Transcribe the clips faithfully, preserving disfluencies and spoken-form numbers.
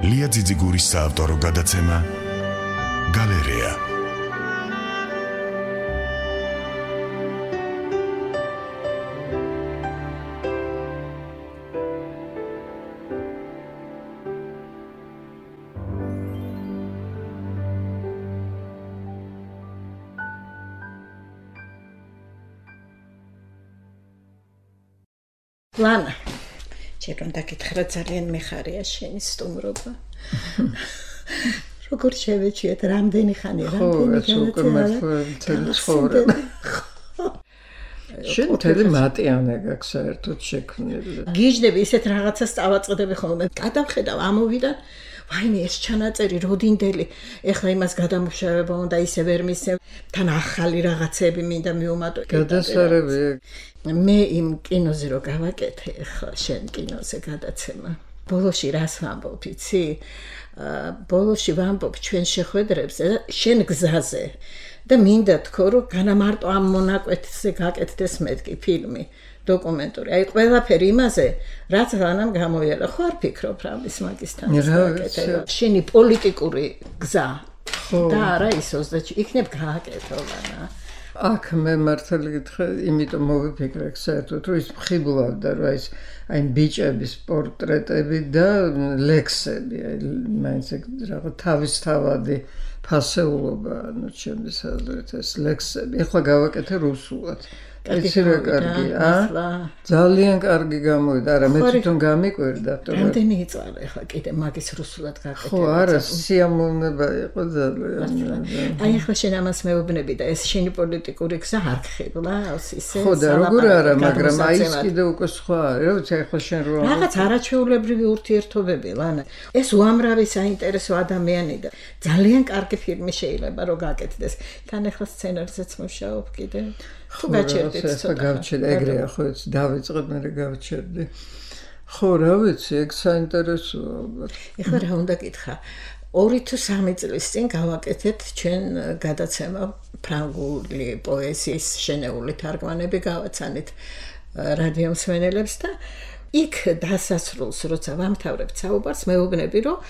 ლია ძიძიგურის საავტორო გადაცემა გალერეა. ლანა, ჩემ დაკითხა ძალიან მეხარია შენი სტუმრობა. როგორ შევეჩიეთ რამდენი ხანი რამდენი განაცემა. შენ თელი მატიანე გაქვს საერთოდ შექმნილი. გიჟდები ისეთ რაღაცას წავაწყდები ხოლმე. გადავხედავ ამოვიდა ვაიმე ეს ჩანაწერი როდინდელი ეხლა იმას გადამუშავება უნდა ისე ვერ მისცემ თან ახალი რაღაცები მინდა მიუმატო გადასარევია მე იმ კინოზე რო გავაკეთე ეხლა შენ კინოზე გადაცემა ბოლოში რას ვამბობ იცი ბოლოში ვამბობ ჩვენ შეხვედრებზე შენ გზაზე და მინდა თქო რომ განამარტო ამ მონაკვეთზე გაკეთდეს მეთქი ფილმი დოკუმენტური. აი ყველაფერი იმაზე, რაც რანამ გამოიარა. ხო არ ფიქრობ რა ის მაგისთან. შენი პოლიტიკური გზა. და არა ის ოცდაათი იქნებ გააკეთო ლანა. აქ მე მართალი გითხრა, იმიტომ მოვიფიქრე საერთოდ, რომ ის მხიბლავდა, რომ ის აი ბიჭების პორტრეტები და ლექსები, აი მაინც რაღაც თავისთავადი ფასეულობა, ანუ ჩემს აზრით ეს ლექსები. ეხლა გავაკეთე რუსულად. იცი რა კარგი, აა? ძალიან კარგი გამოვიდა. არა, მე თვითონ გამიკვირდა. რამდენი იწალა ახლა კიდე მაგის რუსულად გაკეთება. ხო, არა, სიამოვნება იყო ძალიან. აი ახლა შენ ამას მეუბნები და ეს შენი პოლიტიკური გზა არ ხიბლავს ისე. ხო, და როგორ არა, მაგრამ აი ეს კიდე უკვე სხვა არის, რა ვიცი, ახლა შენ რო რაღაც არაჩვეულებრივი ურთიერთობები, ლანა. ეს უამრავი საინტერესო ადამიანი და ძალიან კარგი ფილმი შეიძლება რომ გაკეთდეს. თან ახლა სცენარზეც მუშაობ კიდე. თუ გაჩერდით ცოტა გავჩერდი ეგრეა ხო ეს დავიწყებ მე გავჩერდი ხო რა ვიცი ეგ საინტერესოა ალბათ ეხლა რა უნდა გითხრა ორი თუ სამი წლის წინ გავაკეთეთ ჩვენ გადაცემა ფრანგული პოეზიის შენეული თარგმანები გავაცანით რადიო მსმენელებს და იქ დასასრულს როცა ვამთავრებთ საუბარს მეუბნები რომ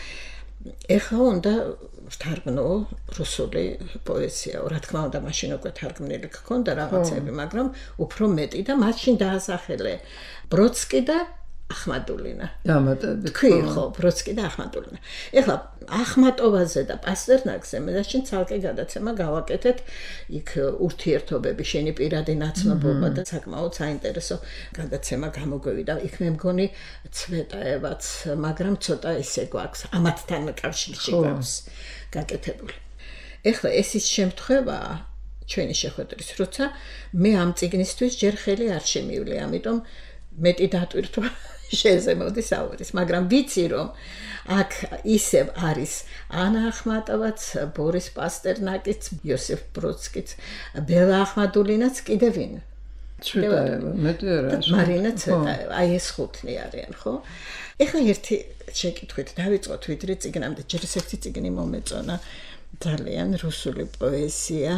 ეხლა უნდა ვთარგმნო რუსული პოეზია. რა თქმა უნდა, მაშინ უკვე თარგმნილი გქონდა რაღაცები, მაგრამ უფრო მეტი და მაშინ დაასახელე ბროდსკი და ახმადულინა. დამატებით. თქვი ხო, ბროდსკი და ახმადულინა. ეხლა ახმატოვაზე და პასტერნაკზე მე მაშინ ცალკე გადაცემა გავაკეთეთ. იქ ურთიერთობები, შენი პირადი ნაცნობობა და საკმაოდ საინტერესო გადაცემა გამოგვივიდა. იქ მე მგონი ცვეტაევაც, მაგრამ ცოტა ისე გვაქვს, ამათთან კავშირში გვაქვს გაკეთებული. ეხლა ეს ის შემთხვევაა ჩვენი შეხვედრის, როცა მე ამ წიგნისთვის ჯერ ხელი არ შემივლი, ამიტომ მეტი დატვირთვა შეზე მოდი საუბრის, მაგრამ ვიცი რომ აქ ისევ არის ანა ახმატოვაც, ბორის პასტერნაკიც, იოსებ ბროდსკიც, ბელა ახმადულინაც კიდევ ვინ? ცვეტაევა, მეტი არა. მარინა ცვეტაევა, აი ეს ხუთნი არიან, ხო? ეხლა ერთი შეკითხვით დავიწყოთ ვიდრე წიგნამდე, ჯერ ერთი წიგნი მომეწონა ძალიან რუსული პოეზია.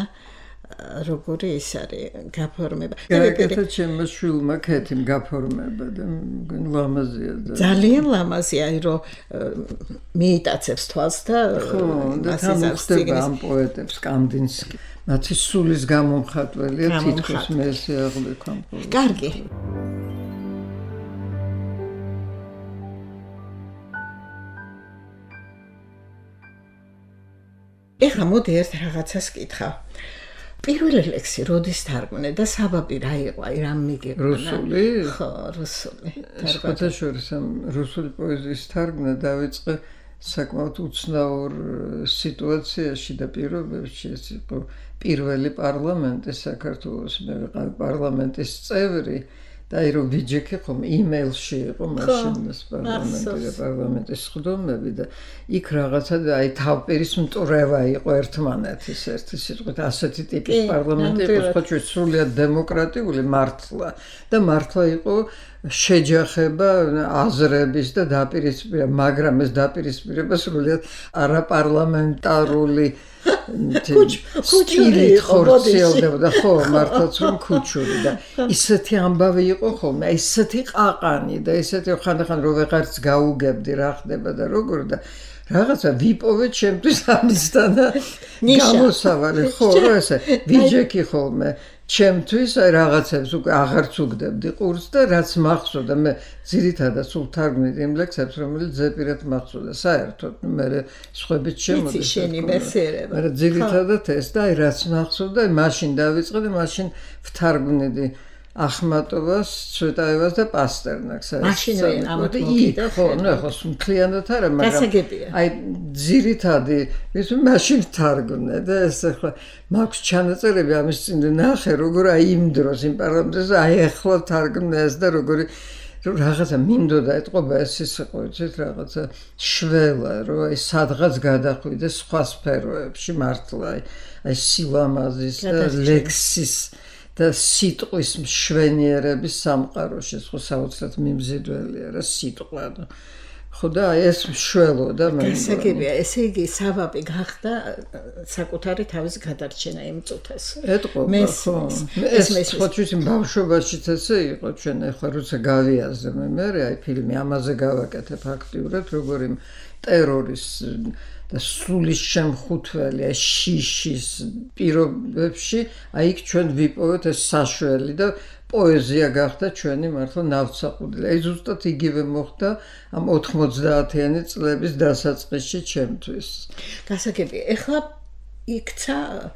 როგორი ის არის გაფორმება. გააკეთა ჩემმა შვილმა ქეთიმ გაფორმება და ლამაზია და ძალიან ლამაზია, რომ მიიტაცებს თვალს და ხო, და თამხდება ამ პოეტებს კანდინსკი. მათი სულის გამომხატველია თითქოს მე ესე აღვიქვამ. კარგი. ეხლა მოდი ერთ რაღაცას კითხავ. პირველი ლექსი როდის თარგმნე და საბაბი რა იყო? აი რამ მიგებნა? რუსული? ხო, რუსული. სხვადასხვა ამ რუსული პოეზიის თარგმნა დავიწყე საკმაოდ უცნაურ სიტუაციაში და პირობებში. ეს იყო პირველი პარლამენტი საქართველოს, მე ვიყავი პარლამენტის წევრი. და აი რომ ვიჯექი ხომ იმეილში იყო მაშინ ეს პარლამენტი და პარლამენტის ხდომები და იქ რაღაცა აი თავპირის მტვრევა იყო ერთმანეთის ერთი სიტყვით ასეთი ტიპის პარლამენტი იყო სხვა ჩვენ სრულიად დემოკრატიული მართლა და მართლა იყო შეჯახება აზრების და დაპირისპირება, მაგრამ ეს დაპირისპირება სრულიად არაპარლამენტარული ქუჩური ხორციელდებოდა ხო მართლაც რომ ქუჩური და ისეთი ამბავი იყო ხოლმე ისეთი ყაყანი და ისეთი ხანდახან რო ვეღარც გაუგებდი რა ხდება და როგორ და რაღაცა ვიპოვე ჩემთვის ამისთან და გამოსავალი ხო რა ესე ვიჯექი ხოლმე ჩემთვის აი რაღაცებს უკვე აღარც უგდებდი ყურს და რაც მახსოვდა მე ძირითადად სულ თარგმნით იმ ლექსებს რომელიც ზეპირად მახსოვდა საერთოდ მე სხვებით შემოდი იცი შენი მეხსიერება მაგრამ ძირითადად ეს და აი რაც მახსოვდა აი მაშინ დავიწყე და მაშინ ვთარგმნიდი ახმატოვას, ცვეტაევას და პასტერნაკს. მაშინვე ამათ მოკიდა ხო, ნუ ხო, მთლიანად არა, მაგრამ გასაგებია. აი ძირითადი, ის მაშინ თარგმნე და ეს ახლა მაქვს ჩანაწერები ამის წინ ნახე, როგორ აი იმ დროს იმ პარლამენტზე აი ახლა თარგმნე ეს და როგორი რაღაცა მინდოდა ეთყობა ეს ის იყო, იცით, რაღაცა შველა, რომ აი სადღაც გადახვიდე სხვა სფეროებში მართლა აი აი სილამაზის და ლექსის და სიტყვის მშვენიერების სამყაროში ხო საოცრად მიმზიდველია რა სიტყვა ხო და ეს მშველოდა მე გასაგებია ესე იგი საბაბი გახდა საკუთარი თავის გადარჩენა იმ წუთას ეთყობა ხო ეს ხო ჩვენ ბავშვობაშიც ესე იყო ჩვენ ახლა როცა გავიაზრე მე მე აი ფილმი ამაზე გავაკეთე ფაქტიურად როგორი ტერორის და სულის შემხუთველი აი შიშის პირობებში აი იქ ჩვენ ვიპოვეთ ეს საშველი და პოეზია გახდა ჩვენი მართლა ნავსაყუდელი აი ზუსტად იგივე მოხდა ამ ოთხმოცდაათიანი წლების დასაწყისში ჩემთვის გასაგებია ეხლა იქცა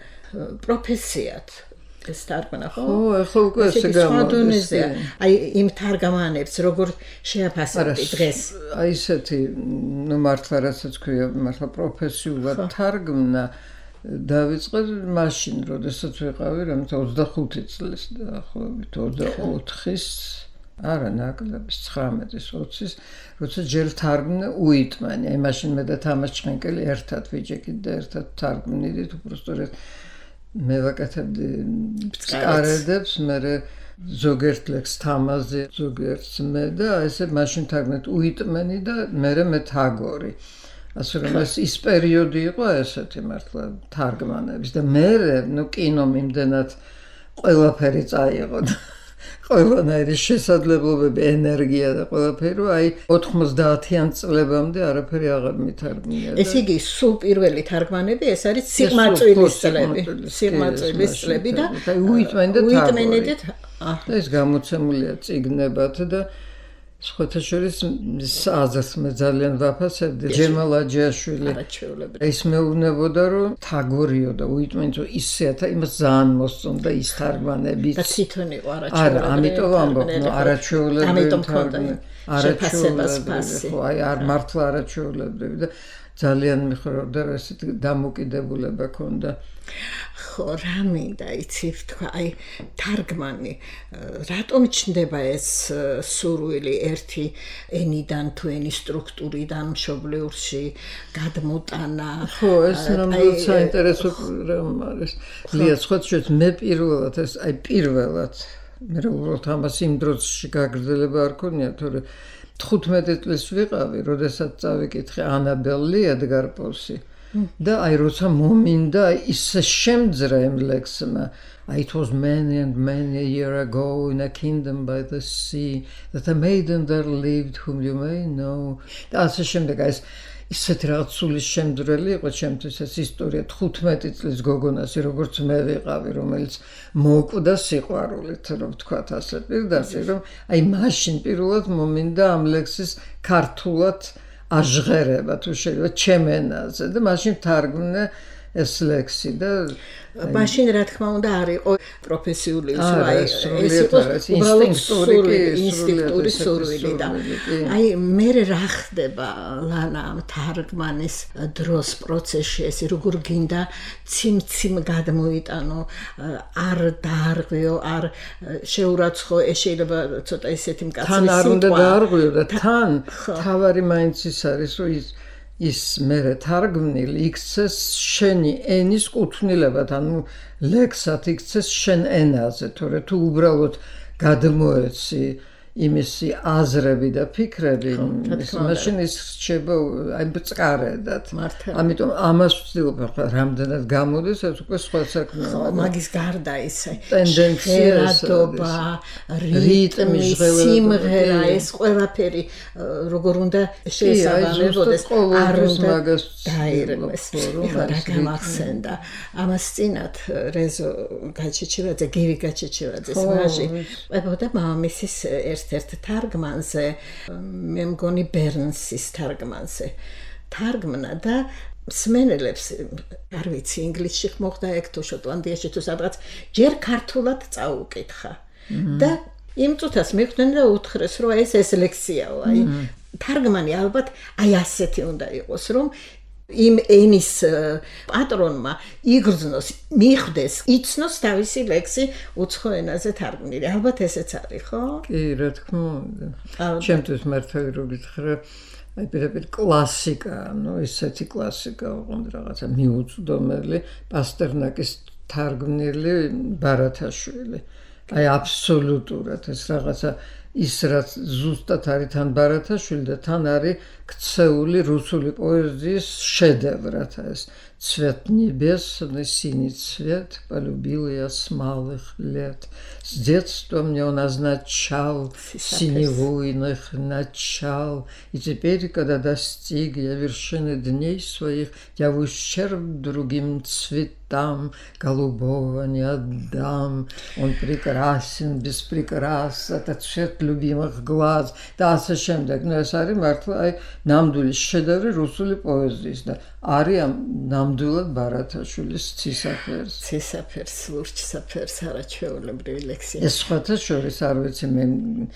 პროფესიად ეს თარგმნა ხო? ხო, ახლა უკვე ესე გამოდის. აი იმ თარგმანებს როგორ შეაფასებდი დღეს? აი ესეთი, ნუ მართლა რასაც ქვია, მართლა პროფესიულად თარგმნა დავიწყე მაშინ, როდესაც ვიყავი რამე ოცდახუთი წლის დაახლოებით ოცდაოთხის არა ნაკლების ცხრამეტის ოცის როცა ჯერ თარგმნა უიტმანი აი მაშინ მე და თამარ ჩხენკელი ერთად ვიჯექით და ერთად თარგმნიდით უბრალოდ მე ვაკეთებდი ბწკარედებს მე ზოგიერთ ლექს თამაზე ზოგიერთ მე და ესე მაშინ თარგმნით უიტმანი და მე მე თაგორი ასე რომ ეს ის პერიოდი იყო ესეთი მართლა თარგმანების და მე ნუ კინომ იმდენად ყველაფერი წაიღო და ყველანაირი შესაძლებლობები ენერგია და ყველაფერი აი ოთხმოცდაათიან წლებამდე არაფერი აღარ მითარგმნია და ეს იგი სულ პირველი თარგმანები ეს არის სიღმაწვილის წლები სიღმაწვილის წლები და აი უიტმენი და უიტმენი და და ეს გამოცემულია წიგნებად და სხვათა შორის აზრს მე ძალიან ვაფასებდი ჯემალ აჯიაშვილი ის მეუბნებოდა რომ თაგორიო და უიტმენიც ისეათა იმას ძალიან მოსწონდა ის თარგმანებიც და თვითონ იყო არაჩვეულებრივი არა ამიტომ ამბობ ნუ არაჩვეულებრივი ამიტომ ქონდა არაჩვეულებრივი ხო აი არ მართლა არაჩვეულებრივი და ძალიან მიხრობდა ესეთი დამოკიდებულება ქონდა ხო რა მინდა იცი თქვა აი თარგმანი რატომ ჩნდება ეს სურვილი ერთი ენიდან თუ ენის სტრუქტურიდან მშობლიურში გადმოტანა ხო ეს ნამდვილად საინტერესო რამ არის ლია სხვა შეც მე პირველად ეს აი პირველად მე უბრალოდ ამას იმ დროში გაგრძელება არ ქონია თორე თხუთმეტი წლის ვიყავი როდესაც წავიკითხე ანაბელ ლიი ედგარ-პოსი და აი როცა მომინდა ისე შემძრა იმ ლექსმა it was many and many a year ago in a kingdom by the sea that a maiden there lived whom you may know და ასე შემდეგ ეს ისეთი რაღაც სულის შემძრელი იყო ჩემთვის ეს ისტორია თხუთმეტი წლის გოგონასი როგორც მე ვიყავი რომელიც მოკვდა სიყვარულით რომ ვთქვათ ასე პირდაპირ რომ აი მაშინ პირველად მომინდა ამ ლექსის ქართულად აჟღერება თუ შეიძლება ჩემენაზე და მაშინ თარგმნე ეს ლექსი და მაშინ რა თქმა უნდა არ იყო პროფესიული აი ეს იყო ინსტინქტური ინსტინქტური სურვილი და აი მე რა ხდება ლანა თარგმანის დროს პროცესში ეს როგორ გინდა ციმციმ გადმოიტანო არ დაარღვიო არ შეურაცხო ეს შეიძლება ცოტა ისეთი მკაცრი სიტყვა თან არ უნდა დაარღვიო და თან თავარი მაინც ის არის რომ ის ის მე თარგმნილი იქცეს შენი ენის კუთვნილებად ანუ ლექსად იქცეს შენ ენაზე თორე თუ უბრალოდ გადმოეცი იმისი აზრები და ფიქრები, მაშინ ის რჩება აი ბწყარედად. ამიტომ ამას ვცდილობ ახლა რამდენად გამოდის, ეს უკვე სხვა საქმეა. ხო, მაგის გარდა ისე ტენდენციადობა, რიტმი, სიმღერა, ეს ყველაფერი როგორ უნდა შეესაბამებოდეს, არ უნდა დაირღვეს. ეხლა რა გამახსენდა? ამას წინათ რეზო გაჩეჩევაძე, გივი გაჩეჩევაძის ვაჟი ყვებოდა მამამისის ერთ-ერთ თარგმანზე, მე მგონი ბერნსის თარგმანზე. თარგმნა და მსმენელებს, არ ვიცი, ინგლისში მოხდა ეგ თუ შოტლანდიაში თუ სადღაც, ჯერ ქართულად წაუკითხა. და იმ წუთას მიხვდნენ და უთხრეს, რომ ეს ეს ლექსიაო, აი თარგმანი ალბათ აი ასეთი უნდა იყოს, რომ იმ ენის პატრონმა იგრძნოს, მიხვდეს, იცნოს თავისი ლექსი უცხო ენაზე თარგმნილი. ალბათ ესეც არის, ხო? კი, რა თქმა უნდა. ჩემთვის მართალი რო გითხრა, აი პირდაპირ კლასიკა, ну, ისეთი კლასიკა, ოღონდ რაღაცა მიუწვდომელი, პასტერნაკის თარგმნილი ბარათაშვილი. აი აბსოლუტურად ეს რაღაცა ის რაც ზუსტად არის თან ბარათაშვილი და თან არის ქცეული русული поэзии шедеврად ეს цвет небес, синий цвет, полюбил я с малых лет. С детства мне он означал синевуйных начал. И теперь, когда достиг я вершины дней своих, я в ущерб другим цветам голубого не отдам. Он прекрасен, без прикрас, это цвет любимых глаз. Да, совсем так. Но я сари мартла, ай, ნამდვილი შედევრი რუსული პოეზიის და არის ნამდვილად ბარათაშვილის ცისაფერს. ცისაფერს, ლურჯსაფერს, არაჩვეულებრივი ლექსია. ეს სხვათა შორის არ ვიცი მე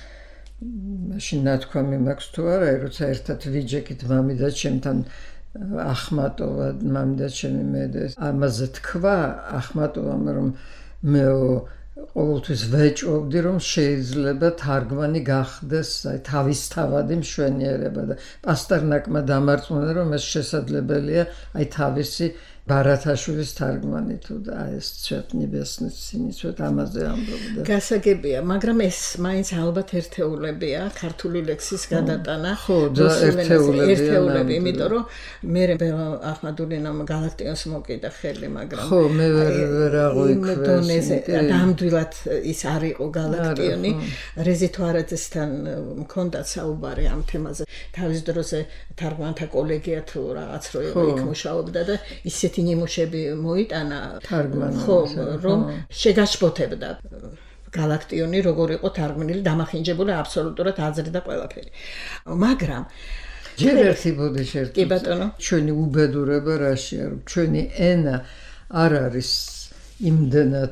მაშინ ნათქვამი მაქვს თუ არა, როცა ერთად ვიჯექით მამი და ჩემთან ახმატოვა, მამი და ჩემი მე და ამაზე თქვა ახმატოვამ რომ მე ყოველთვის ვეჭვობდი რომ შეიძლება თარგმანი გახდეს აი თავისთავადი მშვენიერება და პასტერნაკმა დამარწმუნა რომ ეს შესაძლებელია აი თავისი ბარათაშვილის თარგმანი თუ და ეს цвет небесный синий цвет ამაზე ამბობდა. გასაგებია, მაგრამ ეს მაინც ალბათ ერთეულებია ქართული ლექსის გადატანა. ხო, და ერთეულებია. ერთეულები, იმიტომ რომ მე ბელა ახმადულინამ გალაქტიონს მოკიდა ხელი, მაგრამ ხო, მე ვერ ვერ აღვიქვეს. ნამდვილად ის არ იყო გალაქტიონი. რეზიტვარაძესთან მქონდა საუბარი ამ თემაზე. თავის დროზე თარგმანთა კოლეგია თუ რაღაც რო იყო იქ მუშაობდა და ისეთი ნიმუშები მოიტანა თარგმანს, ხო, რომ შეგაშფოთებდა გალაქტიონი როგორ იყო თარგმნილი, დამახინჯებული აბსოლუტურად აზრი და ყველაფერი. მაგრამ ჯერ ერთი ბოდიშერტი. კი ბატონო. ჩვენი უბედურება რაშია, რომ ჩვენი ენა არ არის იმდენად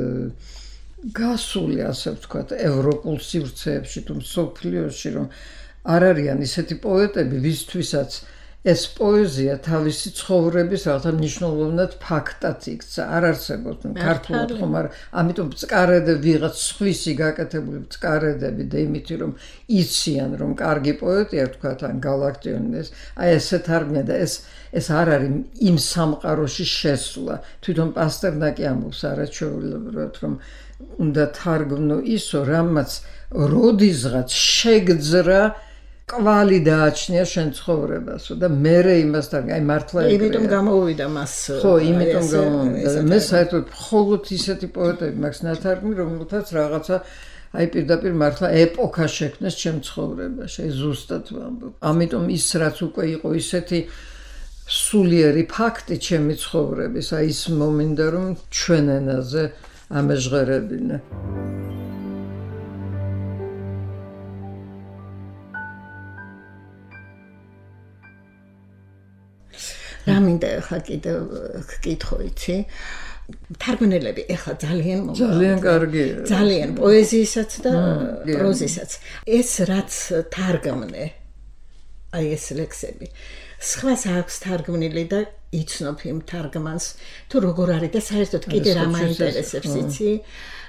გასული, ასე ვთქვათ, ევროპულ სივრცეებში თუ მსოფლიოში, რომ არ არიან ისეთი პოეტები, ვისთვისაც ეს პოეზია თავისი ცხოვრების რაღაცა მნიშვნელოვნად ფაქტად იქცა, არ არსებობს ქართულად ხომ არ, ამიტომ ბწყარედები, ვიღაც სხვისი გაკეთებული ბწყარედები და იმითი რომ იციან რომ კარგი პოეტია ვთქვათ ან გალაქტიონის, აი ესე თარგმნია და ეს ეს არ არის იმ სამყაროში შესვლა. თვითონ პასტერნაკი ამბობს არაჩვეულებრივად რომ უნდა თარგმნო ისო, რამაც როდისღაც შეგძრა კვალი დააჩნია შენ ცხოვრებასო და მერე იმასთან აი მართლა ეგრეა. იმიტომ გამოუვიდა მას. ხო, იმიტომ გამოვიდა. მე საერთოდ მხოლოდ ისეთი პოეტები მაქვს ნათარგმნი, რომელთაც რაღაცა აი პირდაპირ მართლა ეპოქა შექმნეს ჩემ ცხოვრებაში, აი ზუსტად ვამბობ. ამიტომ ის რაც უკვე იყო ისეთი სულიერი ფაქტი ჩემი ცხოვრების, აი ის მომინდა რომ ჩვენ ენაზე ამეჟღერებინა. რა მინდა ახლა კიდევ გკითხო იცი? თარგმნელები ახლა ძალიან მომწონს. ძალიან კარგია. ძალიან პოეზიისაც და პროზისაც. ეს რაც თარგმნე, აი ეს ლექსები. სხვას აქვს თარგმნილი და იცნობ იმ თარგმანს, თუ როგორ არის და საერთოდ კიდე რა მაინტერესებს იცი?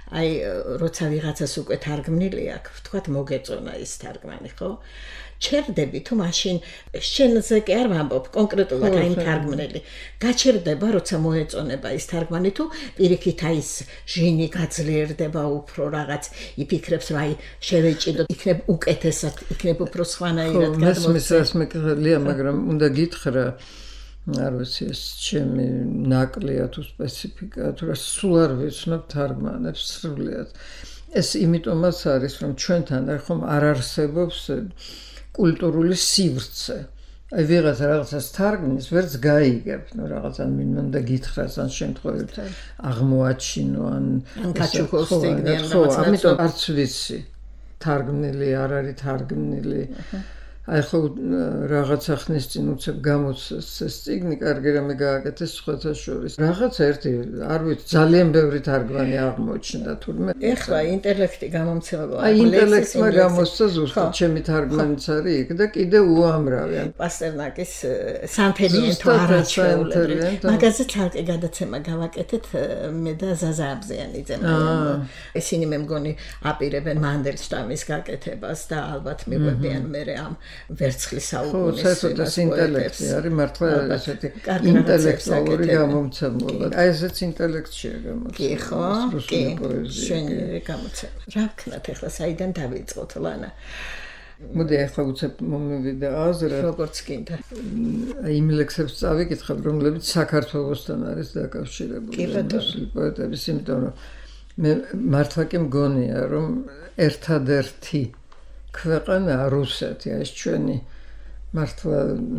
აი როცა ვიღაცას უკვე თარგმნილი აქვს, ვთქვათ მოგეწონა ის თარგმანი, ხო? ჩერდები თუ მაშინ შენზე კი არ ვამბობ კონკრეტულად აი იმ თარგმნელი გაჩერდება როცა მოეწონება ის თარგმანი თუ პირიქით აი ის ჟინი გაძლიერდება უფრო რაღაც იფიქრებს რომ აი შევეჭიდო იქნებ უკეთესად იქნებ უფრო სხვანაირად გადმოსცემს მესმის მეკრელია მაგრამ უნდა გითხრა არ ვიცი ეს ჩემი ნაკლია თუ სპეციფიკა თუ რა სულ არ ვიცნობ თარგმანებს სრულიად ეს იმიტომაც არის რომ ჩვენთან ხომ არ არსებობს კულტურული სივრცე. აი ვიღაცა რაღაცას თარგმნის, ვერც გაიგებ, ნუ რაღაცა მინდა უნდა გითხრას ან შემთხვევით აღმოაჩინო ან გაჩუქოს ტეგნიან რაღაცა. ამიტომ არც ვიცი. თარგმნილი არ არის თარგმნილი. აი ხო რაღაცა ხნის წინ უცებ გამოცეს ეს წიგნი, კარგი რამე გააკეთეს სხვათა შორის. რაღაცა ერთი არ ვიცი, ძალიან ბევრი თარგმანი აღმოჩნდა თურმე. ეხლა ინტელექტი გამომცემლობა. აი ინტელექტმა გამოსცა ზუსტად ჩემი თარგმანიც არის იქ და კიდე უამრავი. პასტერნაკის სანთელიან თუ არაჩვეულებრივ. მაგაზე ცალკე გადაცემა გავაკეთეთ მე და ზაზა აბზიანიძე. ისინი მე მგონი აპირებენ მანდელშტამის გაკეთებას და ალბათ მიგვებიან მე ამ ვერცხლის საუკუნის ეს ინტელექტი არის მართლა ესეთი ინტელექტუალური გამომცემლობა. აი ესეც ინტელექტშია გამოცემული. კი ხო? კი. შენი გამოცემა. რა ვქნათ ახლა საიდან დავიწყოთ ლანა? მოდი ახლა უცებ მომივიდა აზრად. როგორც კიდე. აი იმ ლექსებს წავიკითხებ, რომლებიც საქართველოსთან არის დაკავშირებული. პოეტების, იმიტომ რომ მე მართლა კი მგონია რომ ერთადერთი ქვეყანა რუსეთი ეს ჩვენი მართლა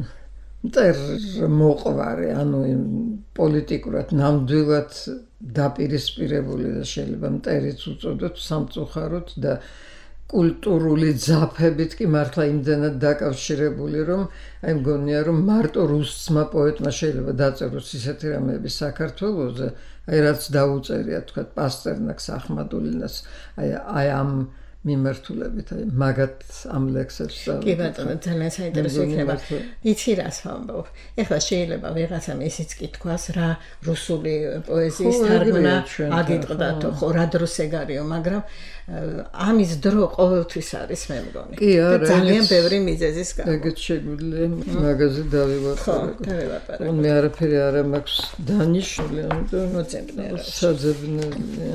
მტერ მოყვარე ანუ პოლიტიკურად ნამდვილად დაპირისპირებული და შეიძლება მტერიც უწოდოთ სამწუხაროდ და კულტურული ძაფებით კი მართლა იმდენად დაკავშირებული რომ აი მგონია რომ მარტო რუსმა პოეტმა შეიძლება დაწეროს ისეთი რამეები საქართველოზე აი რაც დაუწერია თქვა პასტერნაკს ახმადულინას აი აი ამ მიმართულებით აი მაგათ ამ ლექსებს კი ბატონო ძალიან საინტერესო იქნება იცი რას ვამბობ ეხლა შეიძლება ვიღაცამ ისიც კი თქვას რა რუსული პოეზიის თარგმნა აგიტყდათო ხო რა დროს ეგარიო მაგრამ ამის დრო ყოველთვის არის მე მგონი და ძალიან ბევრი მიზეზის გამო ეგეც შეგვიძლია მაგაზე დავივატყო ხო დავივატყო მე არაფერი არ მაქვს დანიშნული ამიტომ მოწებნია საძებნელია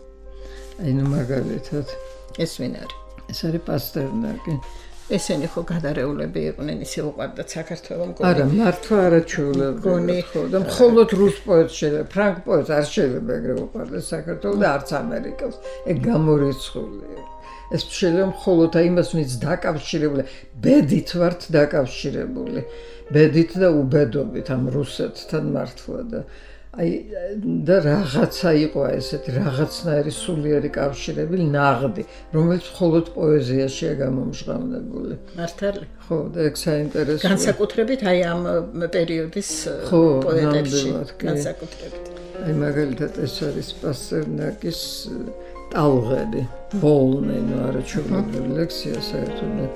აი ნუ მაგალითად ეს ვინ არის? ეს არის პასტერნაკი. ესენი ხო გადარეულები იყვნენ, ისე უყვარდათ საქართველოს მგონი. არა, მართლა არაჩვეულებრივი ხო და მხოლოდ რუს პოეტს შეიძლება, ფრანგ პოეტს არ შეიძლება ეგრე უყვარდეს საქართველოს და არც ამერიკას. ეგ გამორიცხულია. ეს შეიძლება მხოლოდ აიმას ვინც დაკავშირებული, ბედით ვართ დაკავშირებული. ბედით და უბედობით ამ რუსეთთან მართლა და აი და რაღაცა იყო ესეთი რაღაცნაირი სულიერი კავშირები ნაღდი რომელიც მხოლოდ პოეზიაშია გამომჟღავნებული მართალი ხო და ეგ საინტერესოა განსაკუთრებით აი ამ პერიოდის პოეტებში განსაკუთრებით აი მაგალითად ეს არის პასტერნაკის ტალღები ვოლნე ნუ არაჩვეულებრივი ლექსია საერთოდ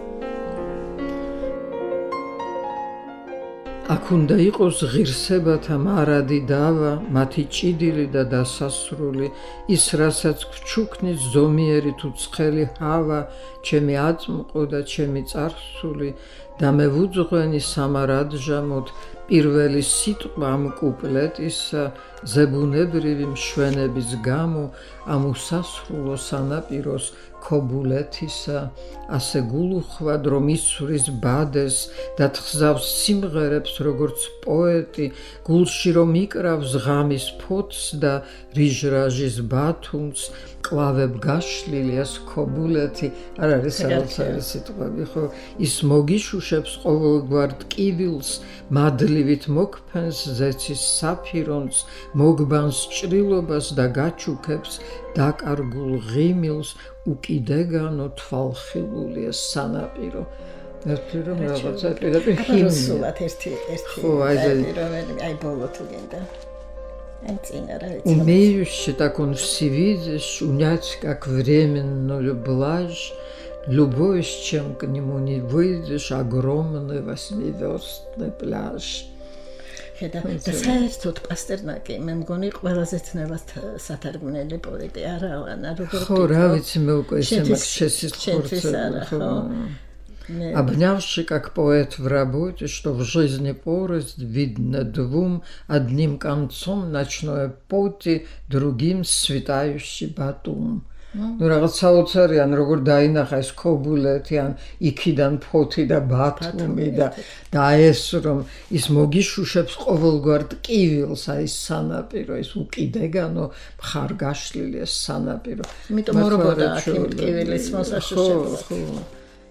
აქ უნდა იყოს ღირსებათა მარადი დავა, მათი ჭიდილი და დასასრული, ის რასაც გვჩუქნის ზომიერი თუ ცხელი ჰავა, ჩემი აწმყო და ჩემი წარსული, და მე ვუძღვენი სამარადჟამოდ პირველი სიტყვა ამ კუპლეტისა, ზებუნებრივი მშვენების გამო, ამ უსასრულო სანაპიროს ქობულეთისა, ასე გულუხვად რომ ისვრის ბადეს და თხზავს სიმღერებს როგორც პოეტი, გულში რომ იკრავს ღამის ფოთს და რიჟრაჟის ბათუმს, კლავებ გაშლილიას ქობულეთი, არ არის საოცარი სიტყვები, ხო? ის მოგიშუშებს ყოველგვარ ტკივილს, მადლივით მოგფენს ზეცის საფირონს, მოგბანს ჭრილობას და გაჩუქებს დაკარგულ ღიმილს, უკიდეგანო თვალხილულია სანაპირო. ერთი რომ რაღაცა პირდაპირ ჰიმნია. სულად ერთი ერთი. ხო, აი აი ბოლო თუ გინდა. აი წინა რა ვიცი. Умеющий так он все видишь, унять как временную блажь, любовь, с чем к нему не выйдешь, огромный восьмиверстный пляж. ხედა და საერთოდ პასტერნაკი მე მგონი ყველაზე ძნელად სათარგმნელი პოეტი არა ანა როგორ ხო რა ვიცი მე უკვე ესე მაგ შესისხორცე ხო Обнявши как поэт в работе, что в жизни порость видно двум, одним концом ночное поти, другим светающий батум. Ну, რაღაც საოცარიან როგორ დაინახა ეს ქობულეთი ან იქიდან ფოთი და ბათუმი და და ეს რომ ის მოგიშუშებს ყოველგვარ ტკივილს აი სანაპირო ეს უკიდეგანო მხარგაშლილი ეს სანაპირო იმიტომ მორობოდა აქ იმ ტკივილის მოსაშუშებლად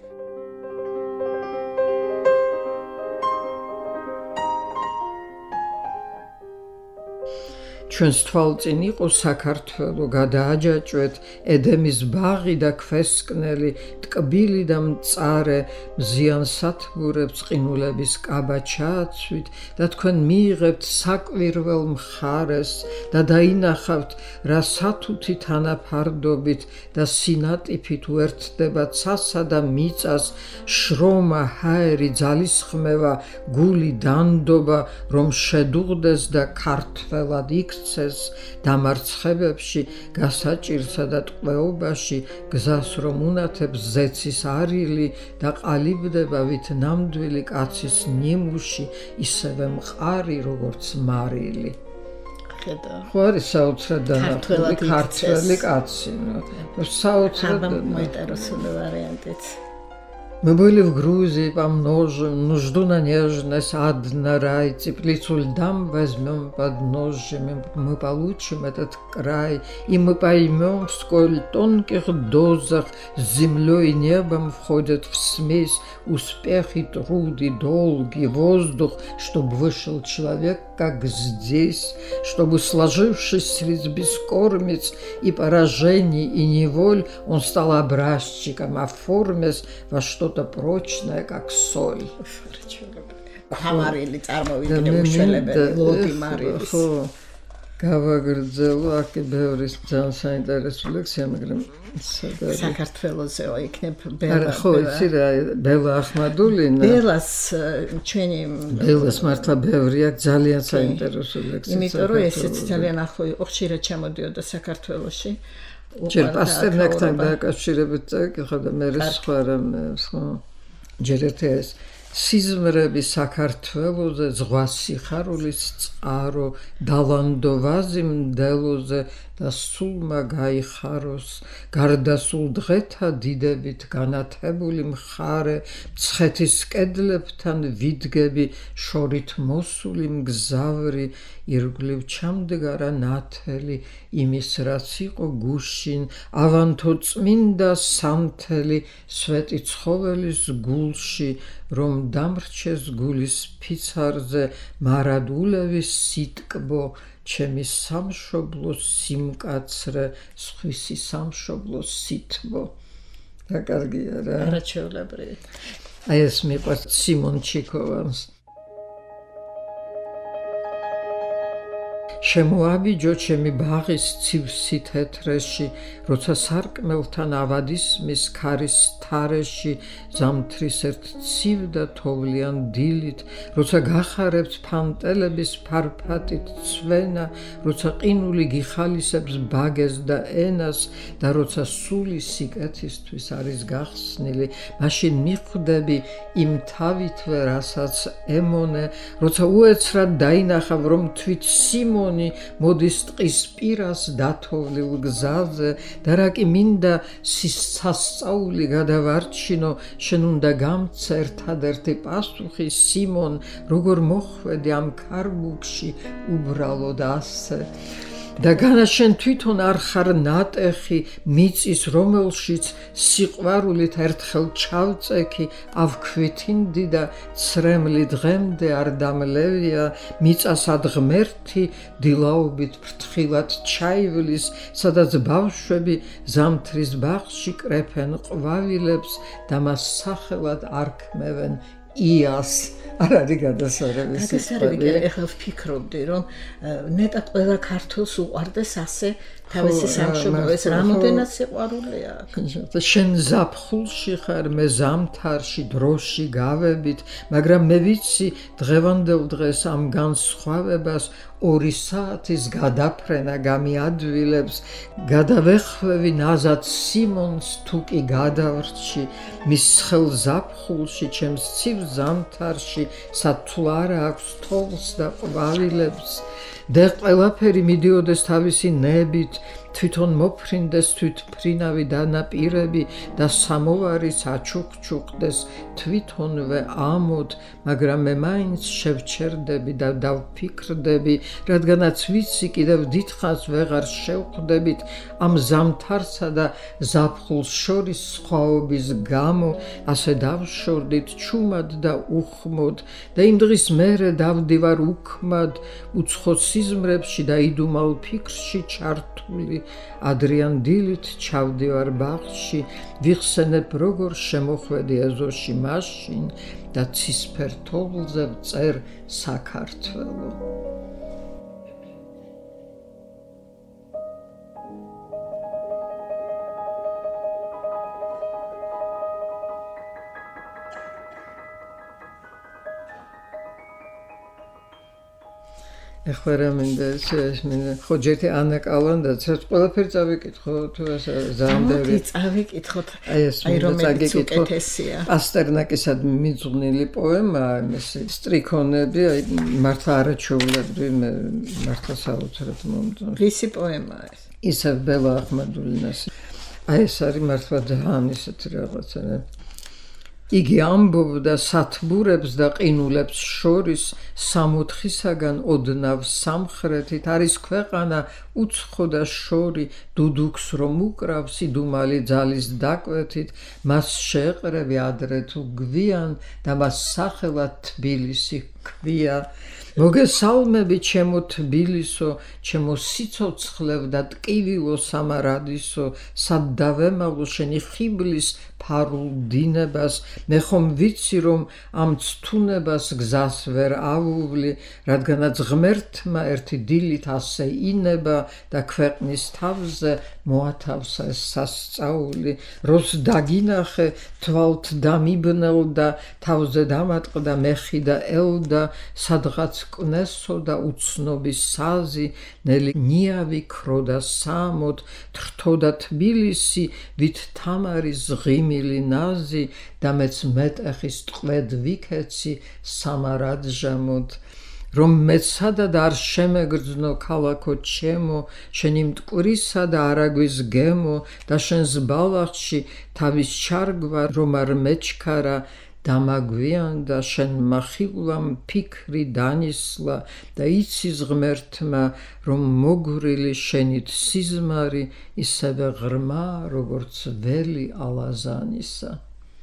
ჩვენს თვალწინ იყო საქართველო გადააჯაჭვეთ ედემის ბაღი და ქვესკნელი ტკბილი და მწარე მზიან სათბურებს ყინულების კაბა ჩააცვით და თქვენ მიიღებთ საკვირველ მხარეს და დაინახავთ რა სათუთი თანაფარდობით და სინატიფით უერთდება ცასა და მიწას შრომა ჰაერი ძალისხმევა გული დანდობა რომ შედუღდეს და ქართველად იქ დამარცხებებში გასაჭირსა და ტყვეობაში გზას რომ უნათებს ზეცის არილი და ყალიბდება ვით ნამდვილი კაცის ნიმუში ისევე მყარი როგორც მარილი ხედა ხო არის საოცრად დანახული ქართველი каци საოცრად მოიტაროსული вариантიც Мы были в Грузии, помножим нужду на нежность, ад на рай, теплицу льдам возьмем под ножжами, мы получим этот край, и мы поймем, в сколь тонких дозах с землей и небом входят в смесь успех и труд, и долг, и воздух, чтобы вышел человек, как здесь, чтобы, сложившись среди бескормиц и поражений, и неволь, он стал образчиком, оформясь во что прочная, как соль. Хамарили წარმოვიდგინე უშველებელი ლოდი მარილის. ხო, გავაგრძელო აქ ბევრის ძალიან საინტერესო ლექსია, მაგრამ საქართველოსეო იქნებ ბელა. ხო, იცი რა, ბელა ახმადულინა. ბელას ჩვენი ბელას მართლა ბევრი აქ ძალიან საინტერესო ლექსია. იმიტომ რომ ესეც ძალიან ახლო იყო, ხშირად ჩამოდიოდა საქართველოში. ჯერ პასტერნაკთან დაკავშირებით წავიკითხა და მე სხვა რამ ხო ჯერ ერთი ეს სიზმრები საქართველოზე ზღვა სიხარულის წყარო დალანდოვაზი მდელოზე და სულმა გაიხაროს გარდასულ დღეთა დიდებით განათებული მხარე მცხეთის კედლებთან ვიდგები შორით მოსული მგზავრი ირგვლივ ჩამდგარა ნათელი იმის რაც იყო გუშინ ავანთო წმინდა სამთელი სვეტი ცხოველის გულში რომ დამრჩეს გულის ფიცარზე მარადულევის სიტკბო ჩემი სამშობლო სიმკაცრე სხვისი სამშობლო სითბო და კარგია რა არაჩვეულებრივი აი ეს მიყვარს სიმონ ჩიქოვანს შემოაბიჯო ჩემი ბაღის ცივსი თეთრეში როცა სარკმელთან ავადისმის ქარის თარეში ზამთრის ერთ ცივ და თოვლიან დილით როცა გახარებთ ფანტელების ფარფატით ცვენა როცა ყინული გიხალისებს ბაგეს და ენას და როცა სული სიკეთისთვის არის გახსნილი მაშინ მიხვდები იმ თავითვე რასაც ემონე როცა უეცრად დაინახავ რომ თვით სიმონ მოდის ტყის პირას დათოვლილ გზაზე და რა კი მინდა სასწაული გადავარჩინო შენ უნდა გამცე ერთადერთი პასუხი სიმონ როგორ მოხვედი ამ ქარბუქში უბრალოდ ასე და განა შენ თვითონ არ ხარ ნატეხი მიწის რომელშიც სიყვარულით ერთხელ ჩავწექი ავქვითინდი და ცრემლი დღემდე არ დამლევია მიწასად ღმერთი დილაობით ფრთხილად ჩაივლის სადაც ბავშვები ზამთრის ბაღში კრეფენ ყვავილებს და მას სახელად არქმევენ იას არ არის გადასარევი სიტყვები. ეხლა ვფიქრობდი, რომ ნეტად ყველა ქართულს უყვარდეს ასე თავისი სამშობლო, ეს რამოდენად სიყვარულია აქ. შენ ზაფხულში ხარ, მე ზამთარში, დროში გავებით, მაგრამ მე ვიცი დღევანდელ დღეს ამ განსხვავებას ორი საათის გადაფრენა გამიადვილებს, გადავეხვევი ნაზად სიმონს თუ კი გადავრჩი, მის ცხელ ზაფხულში, ჩემს ცივ ზამთარში, სათულ არა აქვს თოვლს და ყვავილებს, და ყველაფერი მიდიოდეს თავისი ნებით, თვითონ მოფრინდეს თვითმფრინავი დანაპირები და სამოვარიც აჩუქჩუქდეს თვითონვე ამოდ, მაგრამ მე მაინც შევჩერდები და დავფიქრდები, რადგანაც ვიცი კიდევ დიდხანს ვეღარ შევხვდებით ამ ზამთარსა და ზაფხულს შორის სხვაობის გამო, ასე დავშორდით ჩუმად და უხმოდ და იმ დღის მერე დავდივარ უქმად უცხო სიზმრებში და იდუმალ ფიქრში ჩართული, ადრიან დილით ჩავდივარ ბაღში, ვიხსენებ როგორ შემოხვედი ეზოში მაშინ და ცისფერ თოვლზე ვწერ საქართველო. ეხლა რა მინდა ეს მინდა ხო ჯერთი ანა კალანდაც ყველაფერი წავიკითხო თუ ეს ზამბერი წავიკითხოთ აი რომელიც უკეთესია პასტერნაკისა მიძღვნილი პოემა ეს სტრიქონები აი მართლა არაჩვეულებრივი მართლა საოცრად მომწონს ვისი პოემაა ეს ისევ ბელა ახმადულინას აი ეს არის მართლა ძალიან ისეთი რაღაცა იგი ამბობდა სათბურებს და ყინულებს შორის სამოთხისაგან ოდნავ სამხრეთით არის ქვეყანა უცხო და შორი დუდუქს რომ უკრავს იდუმალი ძალის დაკვეთით მას შეეყრები ადრე თუ გვიან და მას სახელად თბილისი ქვია მოგესალმები ჩემო თბილისო ჩემო სიცოცხლევ და ტკივილო სამარადისო სად დავემალო შენი ხიბლის ფარულ დინებას მე ხომ ვიცი რომ ამ ცთუნებას გზას ვერ ავუვლი რადგანაც ღმერთმა ერთი დილით ასე ინება და ქვეყნის თავზე მოათავსა ეს სასწაული როს დაგინახე თვალთ დამიბნელდა თავზე დამატყდა მეხი და ელდა სადღაც კნესო და უცნობი საზი ნელი ნიავი ქროდა სამოდ თრთოდა თბილისი ვით თამარის ღიმილი ნაზი და მეც მეტეხის ტყვედ ვიქეცი სამარადჟამოდ რომ მეც სადად არ შემეგრძნო ქალაქო ჩემო შენი მტკვრისა და არაგვის გემო და შენს ბალახში თავის ჩარგვა რომ არ მეჩქარა დამაგვიანდა შენ მახილვამ ფიქრი დანისლა და იცის ღმერთმა რომ მოგვრილი შენით სიზმარი ისევე ღრმა როგორც ველი ალაზანისა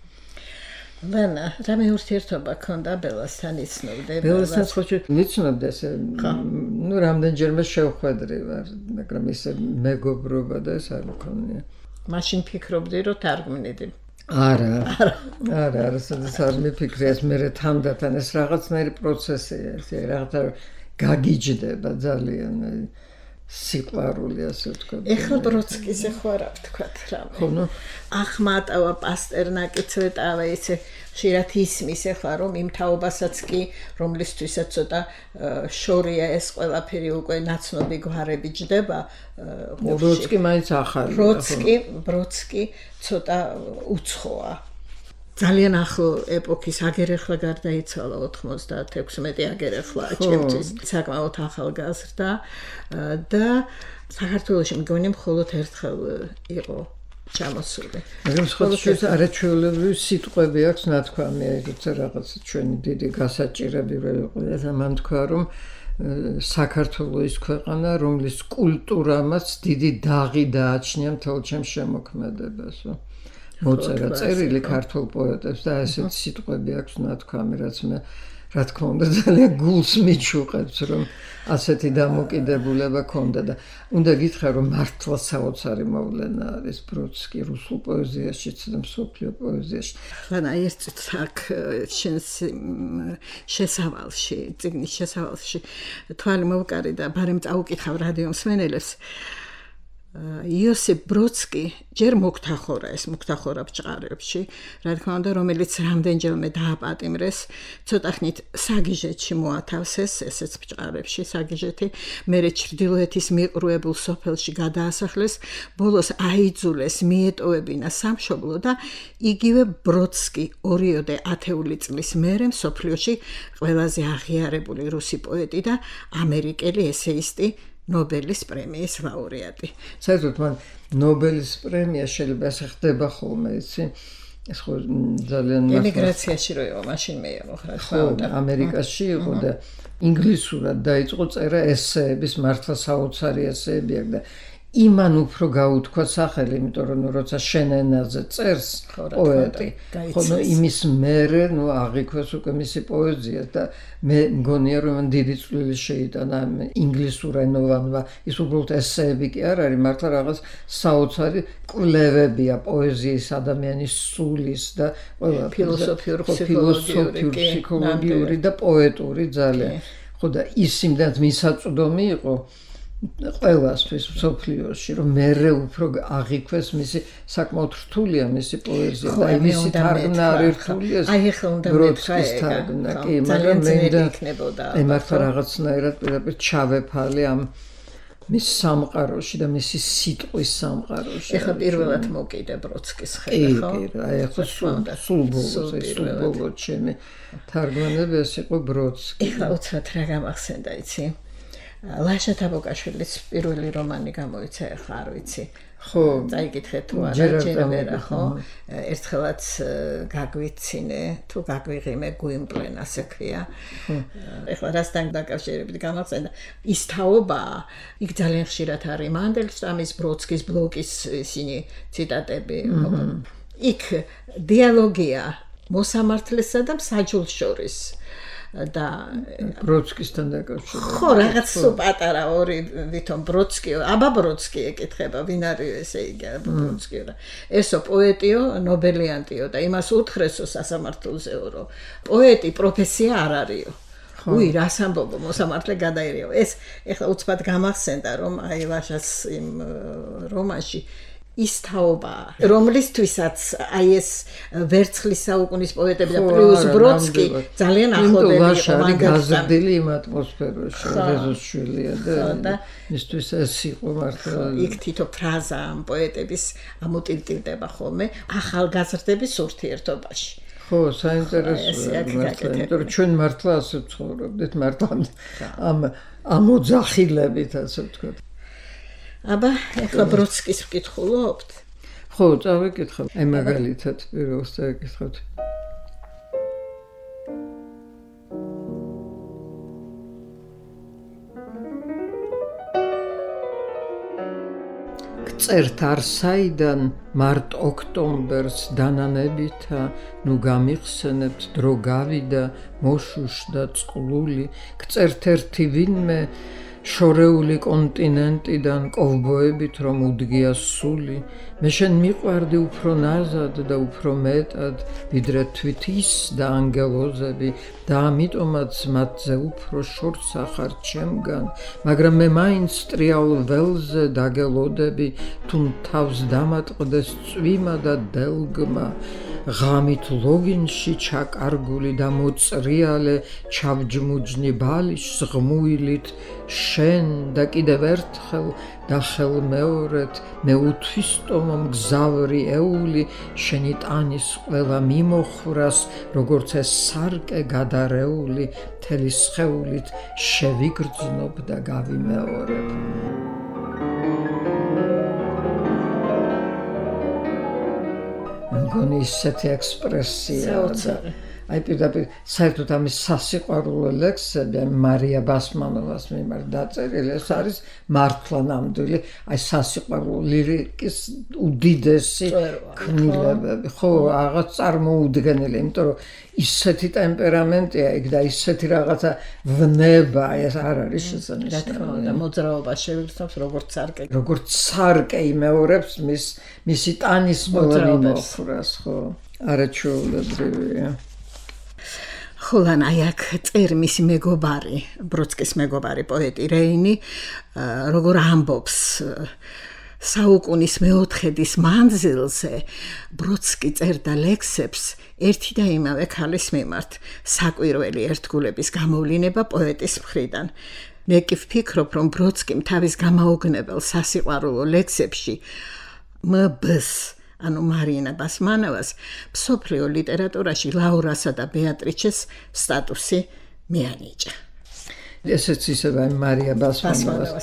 ლანა, რამე ურთიერთობა ქონდა ბელასთან იცნობდე? ბელასთან ხოჭი იცნობდე ესე, ნუ რამდენჯერმე შევხვედრი ვარ, მაგრამ ესე მეგობრობა და ეს არ მქონია. მაშინ ფიქრობდი რომ თარგმნიდი? არა, არა, არა, სადაც არ მიფიქრე ეს მე თანდათან ეს რაღაცნაირი პროცესია, ეს რაღაცა გაგიჯდება ძალიან სიყვარული ასე ვთქვა. ეხლა ბროცკიზე ხო არა ვთქვათ რამე. ხო, ნუ ახმატავა პასტერნაკი ცოტა ისე ხშირად ისმის ეხლა რომ იმ თაობასაც კი რომლისთვისაც ცოტა შორია ეს ყველაფერი უკვე ნაცნობი გვარები ჯდება ბროცკი მაინც ახალია. ბროცკი, ბროცკი ცოტა უცხოა. ძალიან ახლო ეპოქის აგერეხლა გარდაიცვალა ოთხმოცდაექვსი აგერეხლა ჩემთვის საკმაოდ ახალგაზრდა და საქართველოში მგონი მხოლოდ ერთხელ იყო ჩამოსული. მაგრამ სხვადასხვა არაჩვეულებრივი სიტყვები აქვს ნათქვამი, როცა რაღაც ჩვენი დიდი გასაჭირები იყო და მან თქვა რომ საქართველოს ქვეყანა რომლის კულტურამაც დიდი დაღი დააჩნია მთელ ჩემს შემოქმედებასო. მოწერა წერილი ქართულ პოეტებს და ესეთი სიტყვები აქვს ნათქვამი, რაც მე რა თქმა უნდა ძალიან გულს მიჩუყებს რომ ასეთი დამოკიდებულება ქონდა და უნდა გითხრა რომ მართლა საოცარი მოვლენა არის ბროდსკი რუსულ პოეზიაშიც და მსოფლიო პოეზიაში. ხანა ერთ აქ შენს შესავალში, წიგნის შესავალში თვალი მოვკარი და ბარემ წაუკითხავ რადიო მსმენელებს. იოსებ ბროდსკი ჯერ მოგთახორა ეს მოგთახორა ბჭყარებში, რა თქმა უნდა, რომელიც რამდენჯერმე დააპატიმრეს, ცოტა ხნით საგიჟეთში მოათავსეს, ესეც ბჭყარებში საგიჟეთი, მერე ჩრდილოეთის მიყრუებულ სოფელში გადაასახლეს, ბოლოს აიძულეს მიეტოვებინა სამშობლო და იგივე ბროდსკი ორიოდე ათეული წლის მერე მსოფლიოში ყველაზე აღიარებული რუსი პოეტი და ამერიკელი ესეისტი ნობელის პრემიის ლაურეატი. საერთოდ მან ნობელის პრემია შეიძლება ასე ხდება ხოლმე, იცი? ეს ხო ძალიან ემიგრაციაში რო იყო, მაშინ მეეღო ხარ ხო, ამერიკაში იყო და ინგლისურად დაიწყო წერა ესეების, მართლა საოცარი ესეები აქვს და იმან უფრო გაუთქვა სახელი, იმიტომ რომ როცა შენ ენაზე წერს პოეტი, ხოლმე იმის მერე, ნუ აღიქვეს უკვე მისი პოეზია და მე მგონია რომ დიდი წვლილი შეიტანა ინგლისურენოვანმა, ის უბრალოდ ესეები კი არ არის, მართლა რაღაც საოცარი კვლევებია პოეზიის, ადამიანის სულის და ყველა ფილოსოფიურ, ფსიქოლოგიური და პოეტური ძალიან. ხო და ის იმდენად მისაწვდომი იყო ყველასთვის მსოფლიოში, რომ მერე უფრო აღიქვეს მისი საკმაოდ რთულია მისი პოეზია და მისი თარგმნა არ რთულია. აი ახლა უნდა ბროდსკის თარგმნა, კი, მაგრამ მე იქნებოდა. აი მართლა რაღაცნაირად პირდაპირ ჩავეფალე ამ მის სამყაროში და მისი სიტყვის სამყაროში. ეხლა პირველად მოკიდე ბროდსკის ხედა, ხო? კი, აი ახლა სულ ბოლოს, სულ ბოლოს ჩემი თარგმანები ეს იყო ბროდსკი. ეხლა უცბად რა გამახსენდა, იცი? ლაშა თაბოკაშვილის პირველი რომანი გამოიცა, ახლა არ ვიცი. ხო, წაიკითხე თუ არა, ჯერ ვერა, ხო? ერთხელაც გაგვიცინე, თუ გაგვიღიმე გვიმპლენ, ასე ქვია. ეხლა რასთან დაკავშირებით გამახსენდა, ის თაობა, იქ ძალიან ხშირად არის მანდელშტამის, ბროდსკის, ბლოკის ისინი ციტატები. იქ დიალოგია მოსამართლესა და მსაჯულს შორის. და ბროდსკისთან დაკავშირებით. ხო, რაღაც სულ პატარა ორი ვითომ ბროდსკი, აბა ბროდსკი ეკითხება, ვინ არის ესე იგი ბროდსკი რა. ესო პოეტიო, ნობელიანტიო და იმას უთხრესო სასამართლოზეო, რომ პოეტი პროფესია არ არისო. უი, რას ამბობ, მოსამართლე გადაერიო. ეს ეხლა უცბად გამახსენდა, რომ აი ლაშას იმ რომანში ის თაობა, რომლისთვისაც აი ეს ვერცხლის საუკუნის პოეტები და პლუს ბროდსკი ძალიან ახლობელი იყო მაგასთან. გაზრდილი იმ ატმოსფეროში, რეზოსშვილია და მისთვის ეს იყო მართლა. იქ თითო ფრაზა ამ პოეტების ამოტილტილდება ხოლმე ახალგაზრდების ურთიერთობაში. ხო, საინტერესოა მართლა, იმიტომ რომ ჩვენ მართლა ასე ვცხოვრობდით, მართლა ამ ამოძახილებით, ასე ვთქვათ. აბა, ეხლა ბროდსკის ვკითხულობთ? ხო, წავიკითხავ. აი მაგალითად პირველს წავიკითხავთ. გწერთ არსაიდან მარტ ოქტომბერს დანანებითა, ნუ გამიხსენებთ დრო გავიდა, მოშუშდა წყლული, გწერთ ერთი ვინმე შორეული კონტინენტიდან კოვბოებით რომ უდგია სული, მე შენ მიყვარდი უფრო ნაზად და უფრო მეტად, ვიდრე თვით ის და ანგელოზები და ამიტომაც მათზე უფრო შორს ახარ ჩემგან, მაგრამ მე მაინც ტრიალ ველზე დაგელოდები, თუ თავს დამატყდეს წვიმა და დელგმა, ღამით ლოგინში ჩაკარგული და მოწრიალე ჩავჯმუჯნი ბალიშს ღმუილით შენ და კიდევ ერთხელ და ხელმეორედ მე უთვისტომო მგზავრი ეული შენი ტანის ყველა მიმოხრას როგორც ეს სარკე გადარეული მთელი სხეულით შევიგრძნობ და გავიმეორებ. მგონი ისეთი ექსპრესია აი პირდაპირ საერთოდ ამის სასიყვარულო ლექსები მარია ბასმანოვას მიმართ დაწერილი, ეს არის მართლა ნამდვილი აი სასიყვარულო ლირიკის უდიდესი ქმნილებები. ხო, რაღაც წარმოუდგენელი, იმიტომ რომ ისეთი ტემპერამენტია იქ და ისეთი რაღაცა ვნება, ეს არ არის შესანიშნავი. და მოძრაობას შევირთავს როგორც სარკე. როგორც სარკე იმეორებს მის მისი ტანის ყველა მიმოხვრას, ხო. არაჩვეულებრივია. ხოლან აი აქ წერ მისი მეგობარი, ბროდსკის მეგობარი პოეტი რეინი, როგორ ამბობს საუკუნის მეოთხედის მანძილზე ბროდსკი წერდა ლექსებს ერთი და იმავე ქალის მიმართ, საკვირველი ერთგულების გამოვლინება პოეტის მხრიდან. მე კი ვფიქრობ, რომ ბროდსკიმ თავის გამაოგნებელ სასიყვარულო ლექსებში მბ-ს ანუ მარინა ბასმანოვას მსოფლიო ლიტერატურაში ლაურასა და ბეატრიჩეს სტატუსი მიანიჭა. ესეც ისევ მარია ბასმანოვას.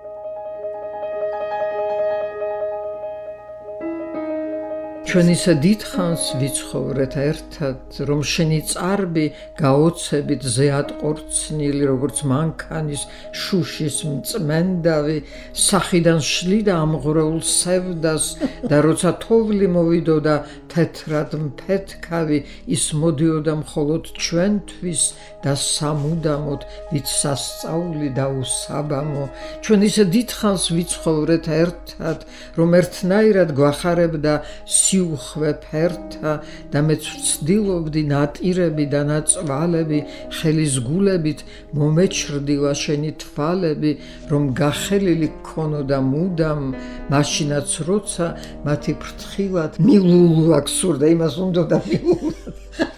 ჩვენ ისე დიდხანს ვიცხოვრეთ ერთად, რომ შენი წარბი გაოცებით ზეატყორცნილი, როგორც მანქანის შუშის მწმენდავი, სახიდან შლიდა ამღვრეულ სევდას და როცა თოვლი მოვიდოდა თეთრად მფეთქავი, ის მოდიოდა მხოლოდ ჩვენთვის და სამუდამოდ, ვით სასწაული და უსაბამო. ჩვენ ისე დიდხანს ვიცხოვრეთ ერთად, რომ ერთნაირად გვახარებდა უხვე ფერთა და მეც ვცდილობდი ნატირები და ნაწვალები ხელის გულებით მომეჩრდილა შენი თვალები, რომ გახელილი გქონოდა მუდამ, მაშინაც როცა მათი ფრთხილად მილულვა გსურდა, იმას უნდოდა მილულად.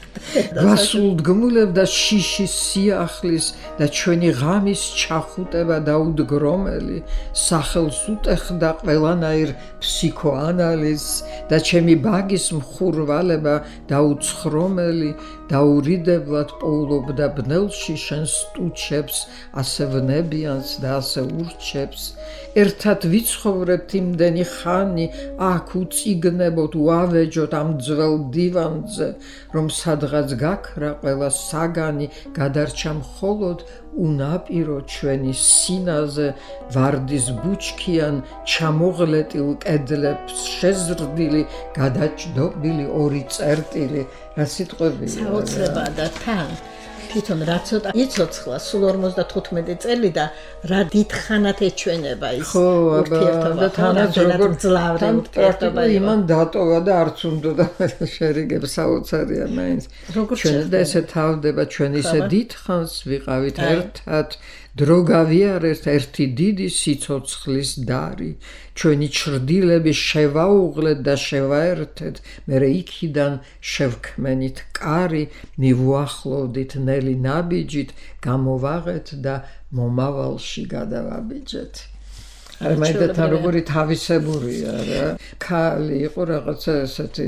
გასულდგმულებდა შიშის სიახლის და ჩვენი ღამის ჩახუტება დაუდგრომელი, სახელს უტეხდა ყველანაირ ფსიქოანალიზს და ჩემი ბაგის მხურვალება დაუცხრომელი, დაურიდებლად პოულობდა ბნელში შენ სტუჩებს, ასე ვნებიანს და ასე ურჩებს. ერთად ვიცხოვრებთ იმდენი ხანი, აქ უწიგნებოთ, უავეჯოთ ამ ძველ დივანზე, რომ სადღაც გაქრა ყველა საგანი, გადარჩა მხოლოდ უნაპირო ჩვენი სინაზე, ვარდის ბუჩქიან ჩამოღლეტილ კედლებს შეზრდილი, გადაჭდობილი ორი წერტილი. რა სიტყვებია? საოცრებაა და თან თვითონ რა ცოტა იცოცხლა, სულ ორმოცდათხუთმეტი წელი და რა დიდხანად ეჩვენება ის ურთიერთობა. და თანაც როგორ ძლავრი ურთიერთობა იმან დატოვა და არც უნდოდა შერიგებს საოცარია მაინც. ჩვენ და ესე თავდება ჩვენ ისე დიდხანს ვიყავით ერთად, დრო გავიარეთ ერთი დიდი სიცოცხლის დარი, ჩვენი ჩრდილები შევაუღლეთ და შევაერთეთ, მერე იქიდან შევქმენით კარი, მივუახლოვდით ნელი ნაბიჯით, გამოვაღეთ და მომავალში გადავაბიჯეთ. არა მაინდათან როგორი თავისებურია რა. ქალი იყო რაღაცა ესეთი,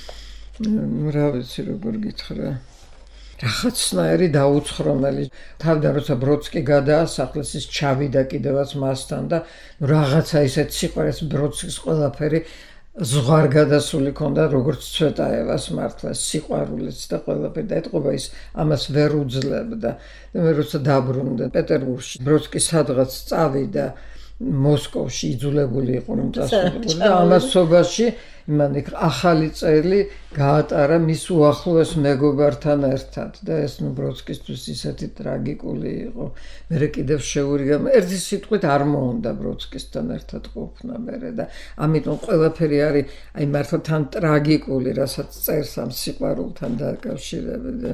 რა ვიცი როგორ გითხრა. რაღაცნაირი დაუცხრომელი. თავიდან როცა ბროდსკი გადაასახლეს, ის ჩავიდა კიდევაც მასთან და რაღაცა ისეთ სიყვარულს ბროდსკის ყველაფერი ზღვარგადასული ქონდა, როგორც ცვეტაევას მართლა სიყვარულიც და ყველაფერი და ეთყობა ის ამას ვერ უძლებდა. და მე როცა დაბრუნდა პეტერბურგში, ბროდსკი სადღაც წავიდა მოსკოვში იძულებული იყო რომ წასულიყო და ამასობაში იმან ახალი წელი გაატარა მის უახლოეს მეგობართან ერთად და ეს ნუ ბროდსკისთვის ისეთი ტრაგიკული იყო. მერე კიდევ შეურიგა, ერთი სიტყვით არ მოუნდა ბროდსკისთან ერთად ყოფნა მერე და ამიტომ ყველაფერი არის აი მართლა თან ტრაგიკული, რასაც წერს ამ სიყვარულთან დაკავშირებით.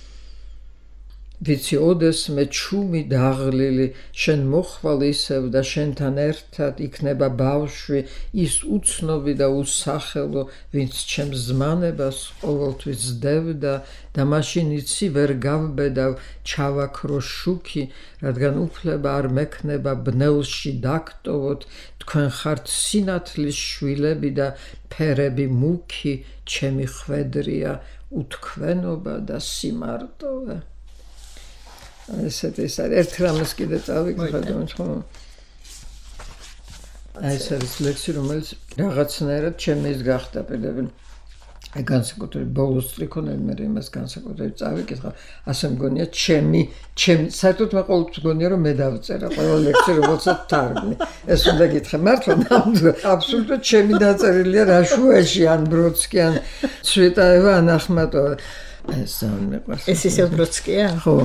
ვიცი ოდესმე ჩუმი დაღლილი შენ მოხვალ ისევ და შენთან ერთად იქნება ბავშვი ის უცნობი და უსახელო ვინც ჩემს ზმანებას ყოველთვის ძდებდა და მაშინ იცი ვერ გავბედავ ჩავაქრო შუქი რადგან უფლება არ მექნება ბნელში დაგტოვოთ თქვენ ხართ სინათლის შვილები და ფერები მუქი ჩემი ხვედრია უთქვენობა და სიმარტოვე. ესეთ ეს არის ერთ რამეს კიდე წავიკითხეთ ხო აი ეს არის ლექსი რომელიც რაღაცნაირად ჩემს გახდა პირდაპირ აი განსაკუთრებით ბოლოს ტრიქონები მე იმას განსაკუთრებით წავიკითხა, ასე მგონია ჩემი ჩემი საერთოდ მე ყოველთვის მგონია რომ მე დავწერა ყველა ლექსი რომელსაც თარგმნი. ეს უნდა გითხრა მართლა ნამდვილად აბსოლუტურად ჩემი დაწერილია რაშუაში ან ბროდსკი ან ცვეტაევა ან ახმატოვა. ეს მეყვარს. ეს ისე ბროდსკია? ხო.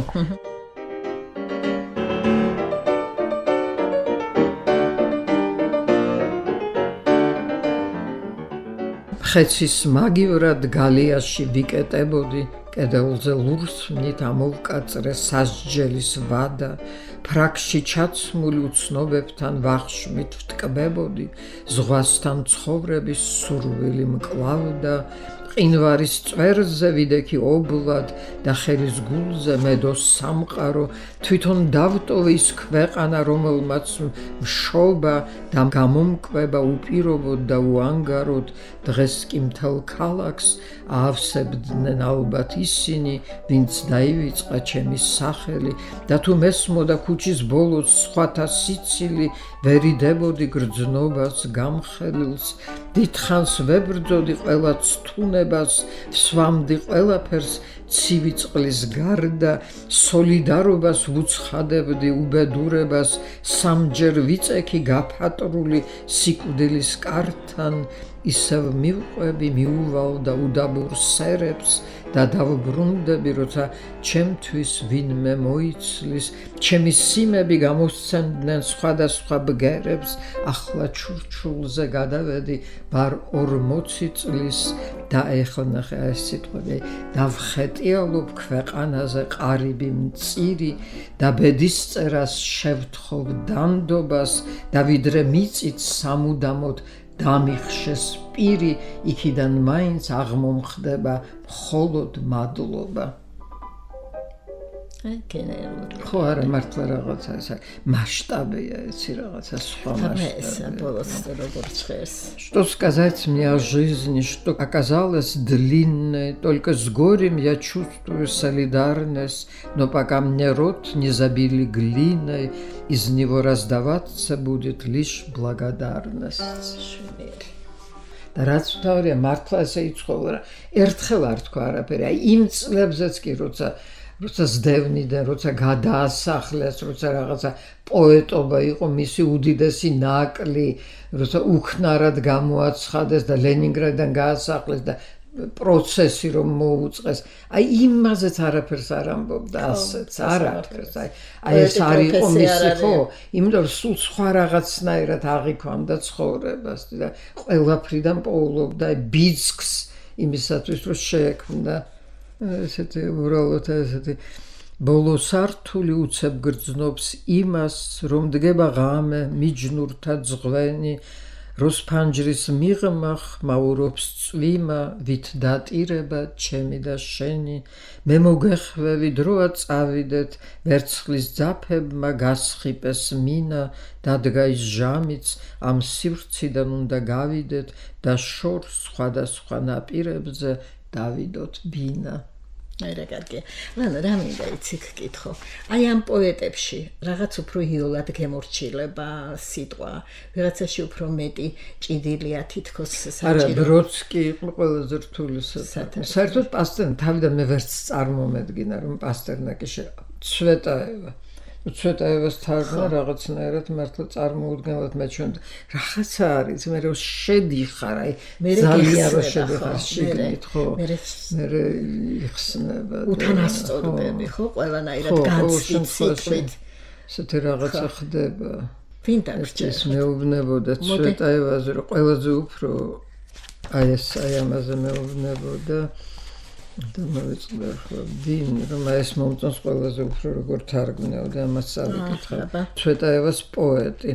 ხეცის მაგივრად გალიაში ვიკეტებოდი, კედელზე ლურსმნით ამოვკაწრე სასჯელის ვადა, ფრაქში ჩაცმული უცნობებთან ვახშმით ვტკბებოდი, ზღვასთან ცხოვრების სურვილი მკლავდა, ყინვარის წვერზე ვიდექი ობლად და ხელის გულზე მედოს სამყარო, თვითონ დავტოვე ის ქვეყანა, რომელმაც მშობა და გამომკვება უპირობოდ და უანგაროდ, დღეს კი მთელ ქალაქს აავსებდნენ ალბათ ისინი, ვინც დაივიწყა ჩემი სახელი და თუ მესმოდა ქუჩის ბოლოს სხვათა სიცილი, ვერიდებოდი გრძნობას გამხელილს, დიდხანს ვებრძოდი ყველა ცთუნებას, ვსვამდი ყველაფერს ცივი წყლის გარდა, სოლიდარობას ვუცხადებდი უბედურებას, სამჯერ ვიწექი გაფატრული სიკვდილის კართან, ისევ მივყვები მიუვალ და უდაბურ სერებს და დავბრუნდები, როცა ჩემთვის ვინმე მოიცლის, ჩემი სიმები გამოსცემდნენ სხვადასხვა ბგერებს, ახლა ჩურჩულზე გადავედი ბარ ორმოცი წლის და ეხლა ნახე ეს სიტყვები, დავხეტიალობ ქვეყანაზე ყარიბი მწირი და ბედისწერას შევთხოვ დანდობას და ვიდრე მიწით სამუდამოდ დამიხშეს პირი, იქიდან მაინც აღმომხდება მხოლოდ მადლობა. აი, გენერალური. ხო, არა, მართლა რაღაცა ეს მასშტაბია, эти რაღაცა სხვა масштабы. Что сказать мне о жизни, что оказалось длинной, только с горем я чувствую солидарность, но пока мне рот не забили глиной, из него раздаваться будет лишь благодарность. და რაც თავია მართლა ესე იცხოვა რა ერთხელ არ თქვა არაფერი აი იმ წლებზეც კი როცა როცა ზდევნიდან როცა გადაასახლეს როცა რაღაცა პოეტობა იყო მისი უდიდესი ნაკლი როცა უქნარად გამოაცხადეს და ლენინგრადიდან გაასახლეს და პროცესი რომ მოუწყეს აი იმაზეც არაფერს არ ამბობდა ასეც არ აკეთებს აი აი ეს არ იყო მისი ხო იმიტომ რომ სულ სხვა რაღაცნაირად აღიქვამდა ცხოვრებას და ყველაფრიდან პოულობდა ბიძგს იმისათვის რომ შეექმნა ესეთი უბრალოდ ესეთი ბოლო სართული უცებ გრძნობს იმას რომ დგება ღამე მიჯნურთა ძღვენი როსფანჯრის მიღმა ხმაურობს წვიმა ვით დატირება ჩემი და შენი მე მოგეხვევი დროა წავიდეთ ვერცხლის ძაფებმა გასხიპეს მინა დადგა ის ჟამიც ამ სივრციდან უნდა გავიდეთ და შორს სხვადასხვა ნაპირებზე დავიდოთ ბინა აი რა კარგია. ლანა რა მინდა იცი გკითხო. აი ამ პოეტებში რაღაც უფრო იოლად გემორჩილება სიტყვა, ვიღაცაში უფრო მეტი ჭიდილია თითქოს საჭირო. არა, ბროდსკი იყო ყველაზე რთული საერთოდ. საერთოდ პასტერნაკი თავიდან მე ვერც წარმომედგინა რომ პასტერნაკი ცვეტაევა. ცვეტაევას თარგმნა რაღაცნაირად მართლა წარმოუდგენლად მე ჩვენ რაღაცა არის მე რომ შედიხარ აი ძალიან რომ შედიხარ შიგნით ხო მე იხსნება უთანასწორები ხო ყველანაირად განსხვავებით ესეთი რაღაცა ხდება ვინ დაგჭირს ეს მეუბნებოდა ცვეტაევაზე რომ ყველაზე უფრო აი ეს აი ამაზე მეუბნებოდა და მოვიწყდა ხო ვინ რომ ეს მომწონს ყველაზე უფრო როგორ თარგმნეოდა ამას წავიკითხა ცვეტაევას პოეტი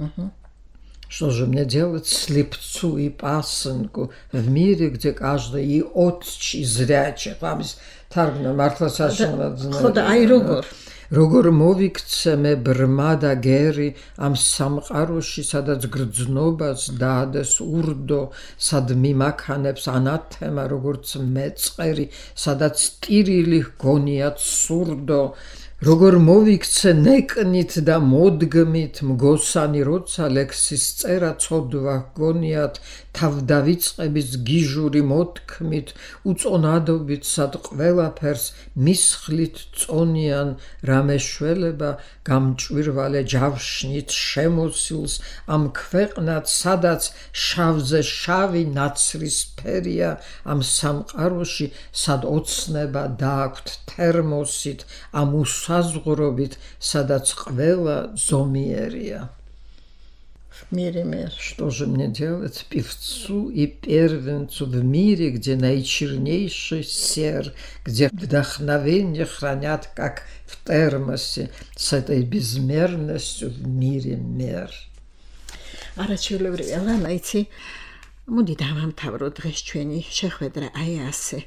Что же мне делать слепцу и пасынку в мире, где каждый и отчий зрячий? Амис თარგმნა მართლა საშინელად ზნეა. ხო და აი როგორ როგორ მოვიქცე მე ბრმა და გერი ამ სამყაროში, სადაც გრძნობას დაადეს ურდო, სად მიმაქანებს ანათემა, როგორც მეწყერი, სადაც ტირილი გონიათ სურდო, როგორ მოვიქცე ნეკნით და მოდგმით, მგოსანი როცა ლექსის წერა ცოდვა გონიათ, თავდავიწყების გიჟური მოთქმით, უწონადობით სად ყველაფერს მისხლით წონიან რამეშველება გამჭვირვალე ჯავშნით შემოსილს ამ ქვეყნად, სადაც შავზე შავი ნაცრისფერია, ამ სამყაროში სად ოცნება დააქვთ თერმოსით, ამ უსაზღვრობით, სადაც ყველა зомиерия. В мире мир. Что же мне делать, певцу и первенцу в мире, где наичернейший сер, где вдохновение хранят, как в термосе, с этой безмерностью в мире мер? არაჩვეულებრივი ალანა, იცი, მოდი დავამთავრო დღეს ჩვენი შეხვედრა აი ასე.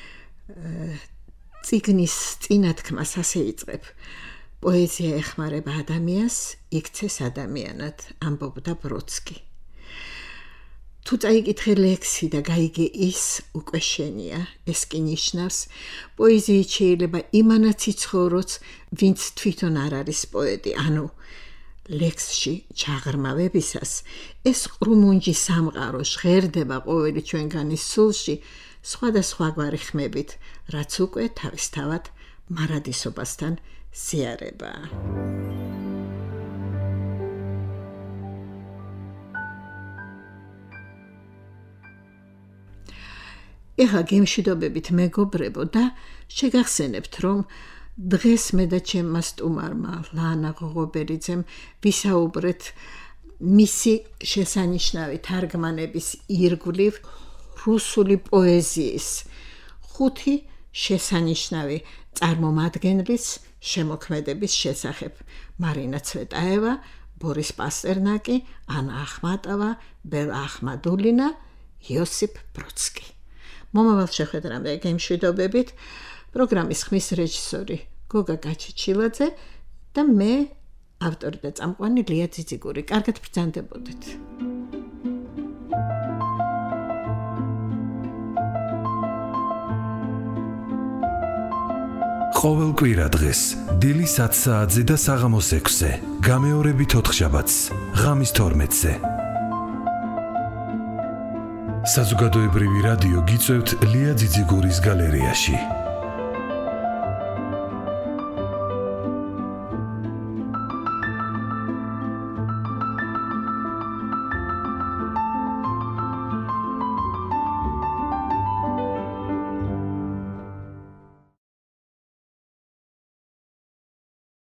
წიგნის წინათქმას ასე იწყებ. პოეზია ეხმარება ადამიანს, იქცეს ადამიანად, ამბობდა ბროდსკი. თუ წაიკითხე ლექსი და გაიგე ის უკვე შენია, ეს კი ნიშნავს, პოეზიით შეიძლება იმანაც იცხოვროს, ვინც თვითონ არ არის პოეტი, ანუ ლექსში ჩაღრმავებისას ეს ყრუმუნჯი სამყარო ჟღერდება ყოველი ჩვენგანის სულში სხვადასხვაგვარი ხმებით, რაც უკვე თავისთავად მარადისობასთან ზიარებაა. ეხლა გემშვიდობებით მეგობრებო და შეგახსენებთ, რომ დღეს მე და ჩემმა სტუმარმა ლანა ღოღობერიძემ ვისაუბრეთ მისი შესანიშნავი თარგმანების ირგვლივ რუსული პოეზიის ხუთი შესანიშნავი წარმომადგენლის შემოქმედების შესახებ. მარინა ცვეტაევა, ბორის პასტერნაკი, ანა ახმატოვა, ბელა ახმადულინა, იოსიფ ბროდსკი. მომავალ შეხვედრამდე გემშვიდობებით. პროგრამის ხმის რეჟისორი გოგა გაჩიჩილაძე და მე ავტორი და წამყვანი ლია ძიძიგური. კარგად ბრძანდებოდეთ. ყოველ კვირა დღეს დილის ათი საათზე და საღამოს ექვსზე, გამეორებით ოთხშაბათს, ღამის თორმეტზე. საზოგადოებრივი რადიო გიწევთ ლია ძიძიგურის გალერეაში.